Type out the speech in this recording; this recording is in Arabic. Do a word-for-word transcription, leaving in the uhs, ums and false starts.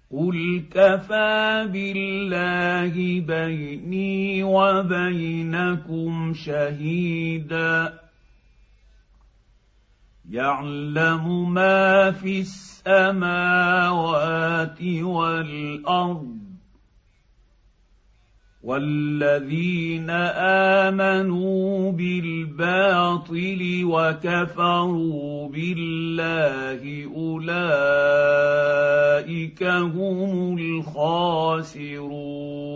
قل كفى بالله بيني وبينكم شهيدا يعلم ما في السماوات والارض والذين امنوا بالباطل وكفروا بالله اولئك هم الخاسرون